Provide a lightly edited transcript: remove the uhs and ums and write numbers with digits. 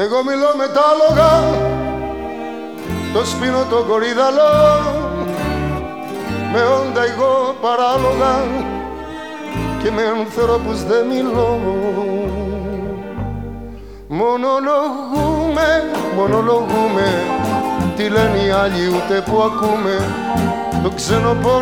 Εγώ μιλώ με τα άλογα, το σπίνω το κορίδαλο, με όντα εγώ παράλογα και με ανθρώπους δεν μιλώ. Μονολογούμε, τι λένε οι άλλοι ούτε που ακούμε, το ξένο πόνο